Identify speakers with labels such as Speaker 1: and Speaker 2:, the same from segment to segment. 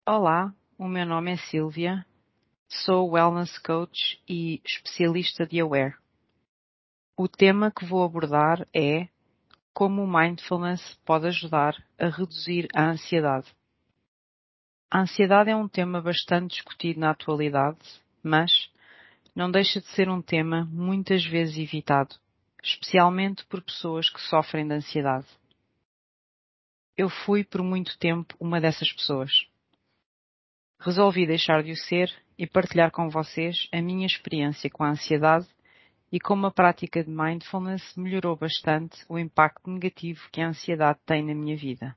Speaker 1: Olá, o meu nome é Sílvia, sou Wellness Coach e especialista de Aware. O tema que vou abordar é como o Mindfulness pode ajudar a reduzir a ansiedade. A ansiedade é um tema bastante discutido na atualidade, mas não deixa de ser um tema muitas vezes evitado, especialmente por pessoas que sofrem de ansiedade. Eu fui por muito tempo uma dessas pessoas. Resolvi deixar de o ser e partilhar com vocês a minha experiência com a ansiedade e como a prática de Mindfulness melhorou bastante o impacto negativo que a ansiedade tem na minha vida.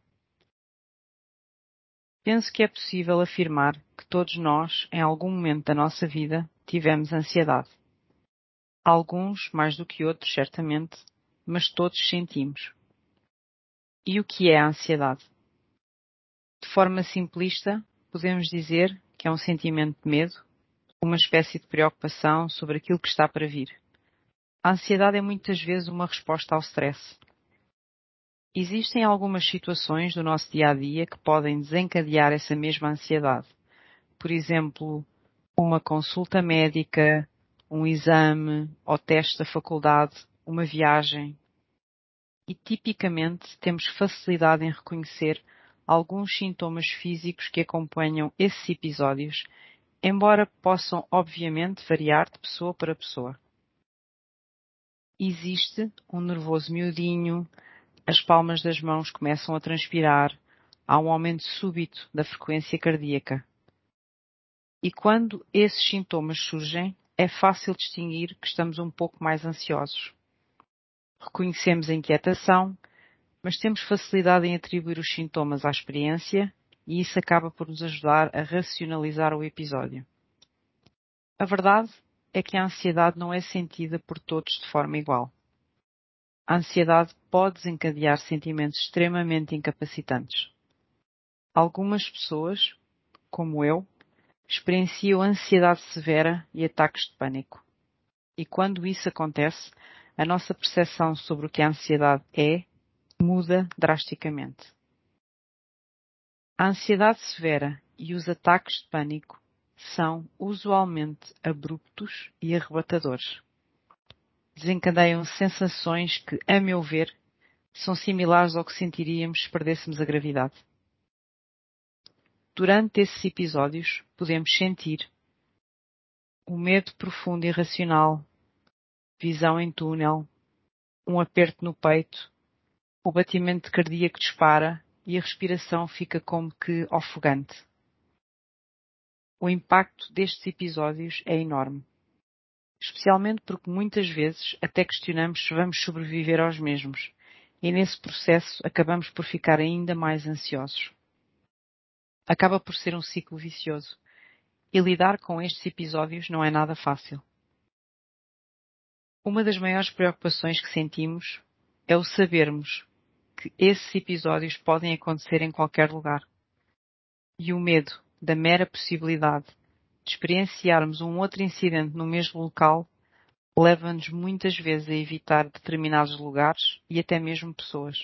Speaker 1: Penso que é possível afirmar que todos nós, em algum momento da nossa vida, tivemos ansiedade. Alguns mais do que outros, certamente, mas todos sentimos. E o que é a ansiedade? De forma simplista, podemos dizer que é um sentimento de medo, uma espécie de preocupação sobre aquilo que está para vir. A ansiedade é muitas vezes uma resposta ao stress. Existem algumas situações do nosso dia-a-dia que podem desencadear essa mesma ansiedade. Por exemplo, uma consulta médica, um exame ou teste da faculdade, uma viagem. E tipicamente temos facilidade em reconhecer alguns sintomas físicos que acompanham esses episódios, embora possam obviamente variar de pessoa para pessoa. Existe um nervoso miudinho, as palmas das mãos começam a transpirar, há um aumento súbito da frequência cardíaca. E quando esses sintomas surgem, é fácil distinguir que estamos um pouco mais ansiosos. Reconhecemos a inquietação, mas temos facilidade em atribuir os sintomas à experiência e isso acaba por nos ajudar a racionalizar o episódio. A verdade é que a ansiedade não é sentida por todos de forma igual. A ansiedade pode desencadear sentimentos extremamente incapacitantes. Algumas pessoas, como eu, experienciam ansiedade severa e ataques de pânico. E quando isso acontece, a nossa percepção sobre o que a ansiedade é muda drasticamente. A ansiedade severa e os ataques de pânico são usualmente abruptos e arrebatadores. Desencadeiam sensações que, a meu ver, são similares ao que sentiríamos se perdêssemos a gravidade. Durante esses episódios, podemos sentir o medo profundo e irracional, visão em túnel, um aperto no peito, o batimento cardíaco dispara e a respiração fica como que ofegante. O impacto destes episódios é enorme, especialmente porque muitas vezes até questionamos se vamos sobreviver aos mesmos e nesse processo acabamos por ficar ainda mais ansiosos. Acaba por ser um ciclo vicioso e lidar com estes episódios não é nada fácil. Uma das maiores preocupações que sentimos é o sabermos que esses episódios podem acontecer em qualquer lugar. E o medo da mera possibilidade de experienciarmos um outro incidente no mesmo local leva-nos muitas vezes a evitar determinados lugares e até mesmo pessoas.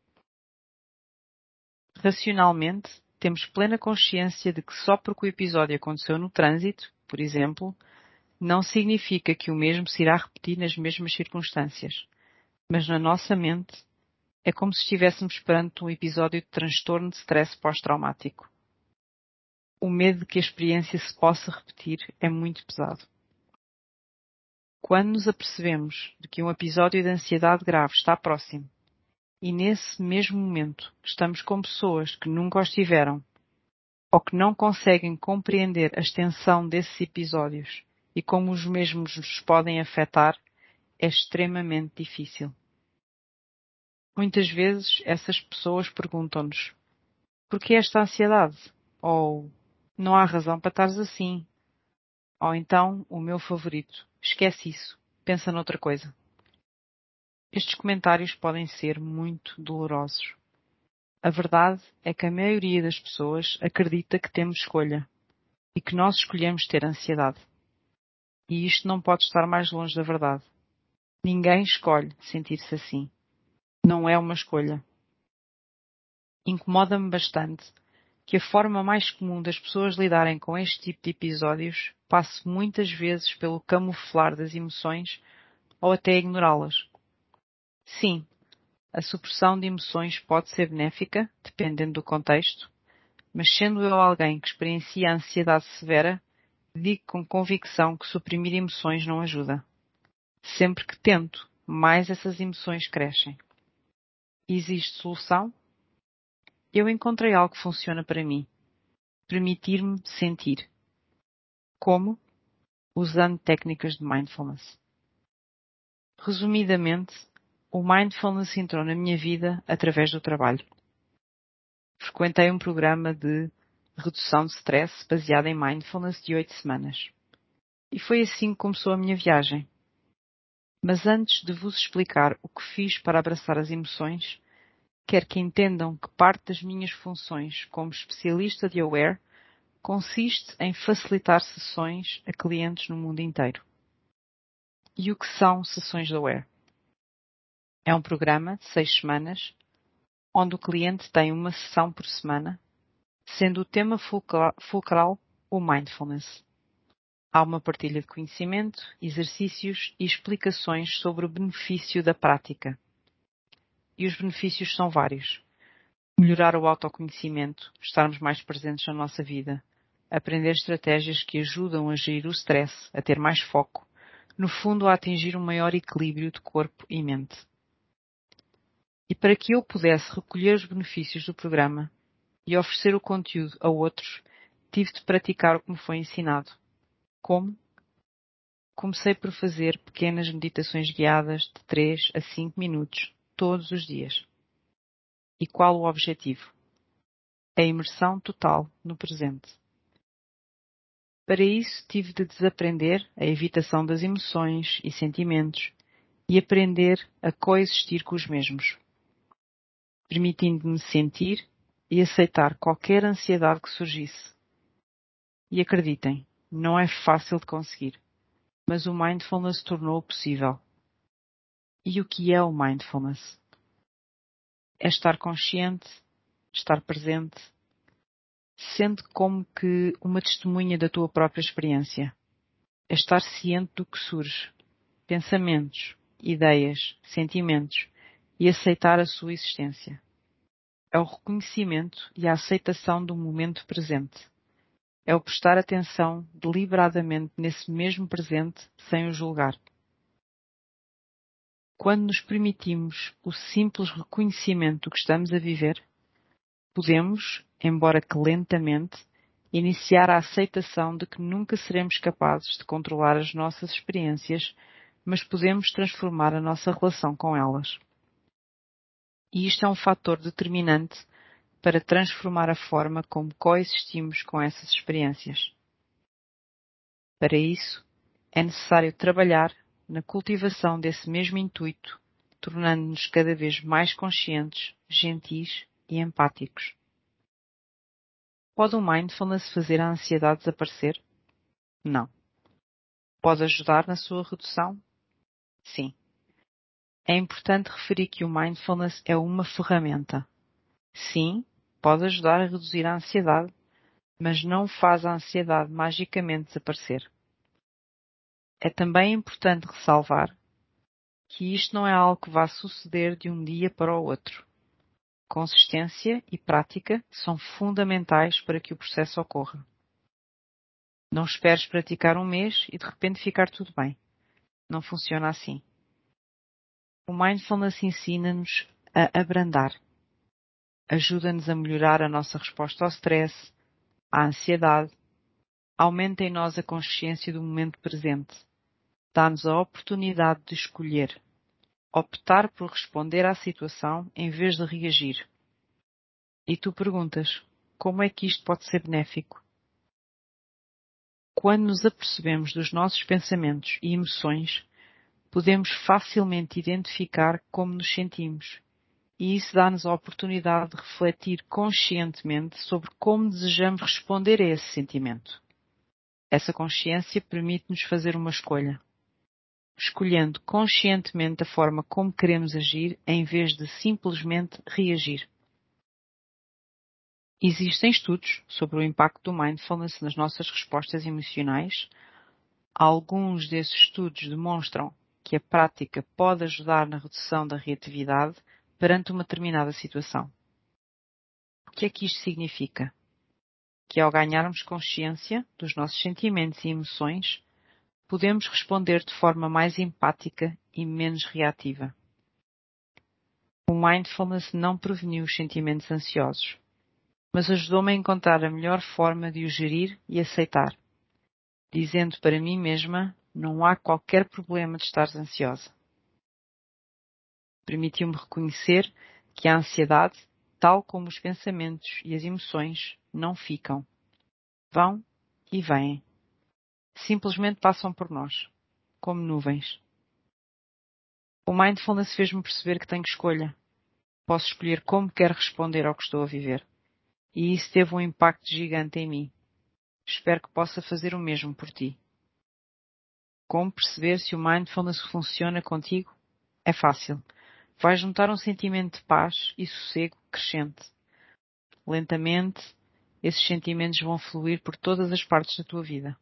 Speaker 1: Racionalmente, temos plena consciência de que só porque o episódio aconteceu no trânsito, por exemplo, não significa que o mesmo se irá repetir nas mesmas circunstâncias. Mas na nossa mente, é como se estivéssemos perante um episódio de transtorno de stress pós-traumático. O medo de que a experiência se possa repetir é muito pesado. Quando nos apercebemos de que um episódio de ansiedade grave está próximo, e nesse mesmo momento estamos com pessoas que nunca os tiveram, ou que não conseguem compreender a extensão desses episódios e como os mesmos nos podem afetar, é extremamente difícil. Muitas vezes essas pessoas perguntam-nos: por que esta ansiedade? Ou não há razão para estares assim? Ou então, o meu favorito: esquece isso, pensa noutra coisa. Estes comentários podem ser muito dolorosos. A verdade é que a maioria das pessoas acredita que temos escolha e que nós escolhemos ter ansiedade. E isto não pode estar mais longe da verdade. Ninguém escolhe sentir-se assim. Não é uma escolha. Incomoda-me bastante que a forma mais comum das pessoas lidarem com este tipo de episódios passe muitas vezes pelo camuflar das emoções ou até ignorá-las. Sim, a supressão de emoções pode ser benéfica, dependendo do contexto, mas sendo eu alguém que experiencia a ansiedade severa, digo com convicção que suprimir emoções não ajuda. Sempre que tento, mais essas emoções crescem. Existe solução? Eu encontrei algo que funciona para mim. Permitir-me sentir. Como? Usando técnicas de mindfulness. Resumidamente, o mindfulness entrou na minha vida através do trabalho. Frequentei um programa de redução de stress baseado em mindfulness de 8 semanas. E foi assim que começou a minha viagem. Mas antes de vos explicar o que fiz para abraçar as emoções, quero que entendam que parte das minhas funções como especialista de Aware consiste em facilitar sessões a clientes no mundo inteiro. E o que são sessões de Aware? É um programa de 6 semanas, onde o cliente tem uma sessão por semana, sendo o tema fulcral o mindfulness. Há uma partilha de conhecimento, exercícios e explicações sobre o benefício da prática. E os benefícios são vários. Melhorar o autoconhecimento, estarmos mais presentes na nossa vida, aprender estratégias que ajudam a gerir o stress, a ter mais foco, no fundo a atingir um maior equilíbrio de corpo e mente. E para que eu pudesse recolher os benefícios do programa e oferecer o conteúdo a outros, tive de praticar o que me foi ensinado. Como? Comecei por fazer pequenas meditações guiadas de 3 a 5 minutos, todos os dias. E qual o objetivo? A imersão total no presente. Para isso, tive de desaprender a evitação das emoções e sentimentos e aprender a coexistir com os mesmos, permitindo-me sentir e aceitar qualquer ansiedade que surgisse. E acreditem, não é fácil de conseguir, mas o mindfulness tornou-o possível. E o que é o mindfulness? É estar consciente, estar presente, sendo como que uma testemunha da tua própria experiência. É estar ciente do que surge, pensamentos, ideias, sentimentos, e aceitar a sua existência. É o reconhecimento e a aceitação do momento presente. É o prestar atenção deliberadamente nesse mesmo presente sem o julgar. Quando nos permitimos o simples reconhecimento do que estamos a viver, podemos, embora que lentamente, iniciar a aceitação de que nunca seremos capazes de controlar as nossas experiências, mas podemos transformar a nossa relação com elas. E isto é um fator determinante para transformar a forma como coexistimos com essas experiências. Para isso, é necessário trabalhar na cultivação desse mesmo intuito, tornando-nos cada vez mais conscientes, gentis e empáticos. Pode o mindfulness fazer a ansiedade desaparecer? Não. Pode ajudar na sua redução? Sim. É importante referir que o mindfulness é uma ferramenta. Sim, pode ajudar a reduzir a ansiedade, mas não faz a ansiedade magicamente desaparecer. É também importante ressalvar que isto não é algo que vá suceder de um dia para o outro. Consistência e prática são fundamentais para que o processo ocorra. Não esperes praticar um mês e de repente ficar tudo bem. Não funciona assim. O mindfulness ensina-nos a abrandar. Ajuda-nos a melhorar a nossa resposta ao stress, à ansiedade, aumenta em nós a consciência do momento presente, dá-nos a oportunidade de escolher, optar por responder à situação em vez de reagir. E tu perguntas, como é que isto pode ser benéfico? Quando nos apercebemos dos nossos pensamentos e emoções, podemos facilmente identificar como nos sentimos, e isso dá-nos a oportunidade de refletir conscientemente sobre como desejamos responder a esse sentimento. Essa consciência permite-nos fazer uma escolha, escolhendo conscientemente a forma como queremos agir em vez de simplesmente reagir. Existem estudos sobre o impacto do mindfulness nas nossas respostas emocionais. Alguns desses estudos demonstram que a prática pode ajudar na redução da reatividade perante uma determinada situação. O que é que isto significa? Que ao ganharmos consciência dos nossos sentimentos e emoções, podemos responder de forma mais empática e menos reativa. O mindfulness não preveniu os sentimentos ansiosos, mas ajudou-me a encontrar a melhor forma de os gerir e aceitar, dizendo para mim mesma: não há qualquer problema de estar ansiosa. Permitiu-me reconhecer que a ansiedade, tal como os pensamentos e as emoções, não ficam. Vão e vêm. Simplesmente passam por nós, como nuvens. O mindfulness fez-me perceber que tenho escolha. Posso escolher como quero responder ao que estou a viver. E isso teve um impacto gigante em mim. Espero que possa fazer o mesmo por ti. Como perceber se o mindfulness funciona contigo? É fácil. Vais notar um sentimento de paz e sossego crescente. Lentamente, esses sentimentos vão fluir por todas as partes da tua vida.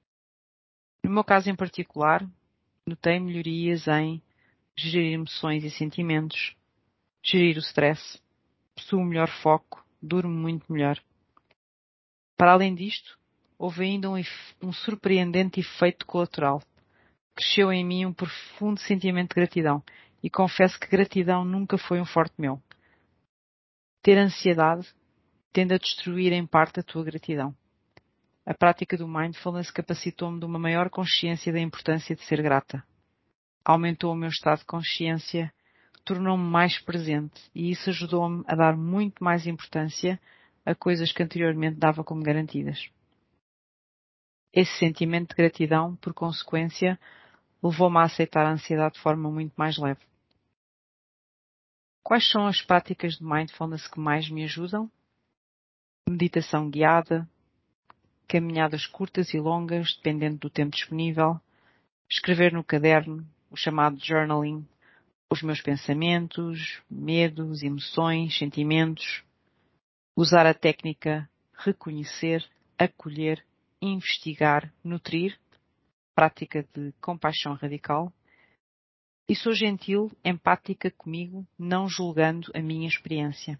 Speaker 1: No meu caso em particular, notei melhorias em gerir emoções e sentimentos, gerir o stress, possuo melhor foco, durmo muito melhor. Para além disto, houve ainda um surpreendente efeito colateral. Cresceu em mim um profundo sentimento de gratidão e confesso que gratidão nunca foi um forte meu. Ter ansiedade tende a destruir em parte a tua gratidão. A prática do mindfulness capacitou-me de uma maior consciência da importância de ser grata. Aumentou o meu estado de consciência, tornou-me mais presente e isso ajudou-me a dar muito mais importância a coisas que anteriormente dava como garantidas. Esse sentimento de gratidão, por consequência, levou-me a aceitar a ansiedade de forma muito mais leve. Quais são as práticas de mindfulness que mais me ajudam? Meditação guiada, caminhadas curtas e longas, dependendo do tempo disponível, escrever no caderno, o chamado journaling, os meus pensamentos, medos, emoções, sentimentos, usar a técnica reconhecer, acolher, investigar, nutrir, prática de compaixão radical, e sou gentil, empática comigo, não julgando a minha experiência.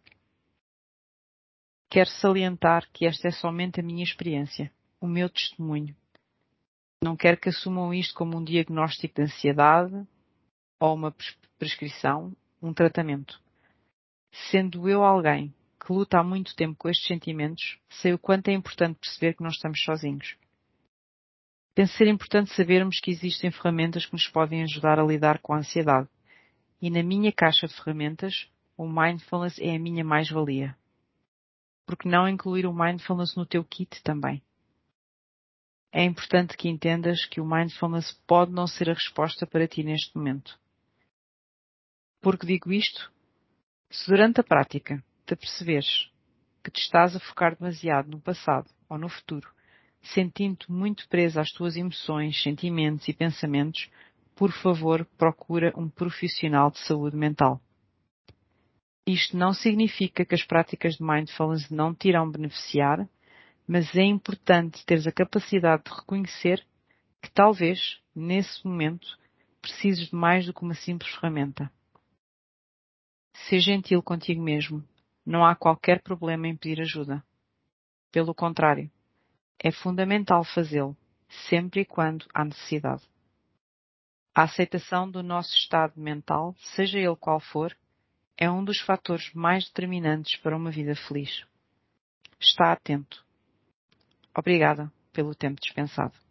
Speaker 1: Quero salientar que esta é somente a minha experiência, o meu testemunho. Não quero que assumam isto como um diagnóstico de ansiedade ou uma prescrição, um tratamento. Sendo eu alguém que luta há muito tempo com estes sentimentos, sei o quanto é importante perceber que não estamos sozinhos. Penso ser importante sabermos que existem ferramentas que nos podem ajudar a lidar com a ansiedade. E na minha caixa de ferramentas, o mindfulness é a minha mais-valia. Por que não incluir o mindfulness no teu kit também? É importante que entendas que o mindfulness pode não ser a resposta para ti neste momento. Por que digo isto? Se durante a prática te perceberes que te estás a focar demasiado no passado ou no futuro, sentindo-te muito presa às tuas emoções, sentimentos e pensamentos, por favor, procura um profissional de saúde mental. Isto não significa que as práticas de mindfulness não te irão beneficiar, mas é importante teres a capacidade de reconhecer que talvez, nesse momento, precises de mais do que uma simples ferramenta. Seja gentil contigo mesmo. Não há qualquer problema em pedir ajuda. Pelo contrário, é fundamental fazê-lo, sempre e quando há necessidade. A aceitação do nosso estado mental, seja ele qual for, é um dos fatores mais determinantes para uma vida feliz. Está atento. Obrigada pelo tempo dispensado.